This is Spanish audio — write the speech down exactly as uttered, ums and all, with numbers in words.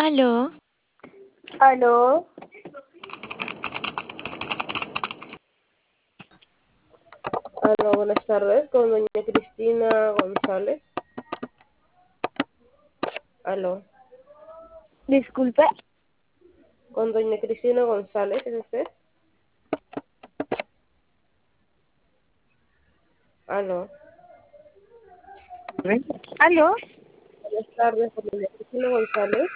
Aló, Aló, Aló, buenas tardes, con doña Cristina González. Aló, disculpe. con doña Cristina González, ¿es usted? Aló, Aló, buenas tardes, con doña Cristina González.